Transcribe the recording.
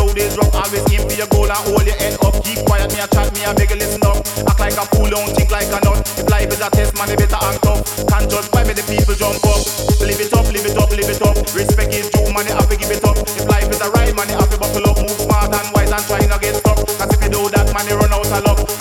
road is rough. Always aim for your goal and hold your head up. Keep quiet, me a chat, me a beg you listen up. Act like a fool, don't think like a nut. If life is a test, man, you better act tough. Can't judge by me, the people jump up. Live it up, live it up, live it up. Respect is due, man, you have to give it up. If life is a ride, man, you have to buckle up. Move smart and wise and try not get stuck. Cause if you do that, man, you run out of luck.